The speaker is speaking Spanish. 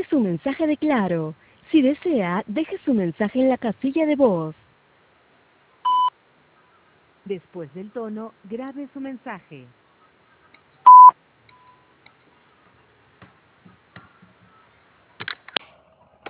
su mensaje de Claro. Si desea, deje su mensaje en la casilla de voz. Después del tono, grabe su mensaje.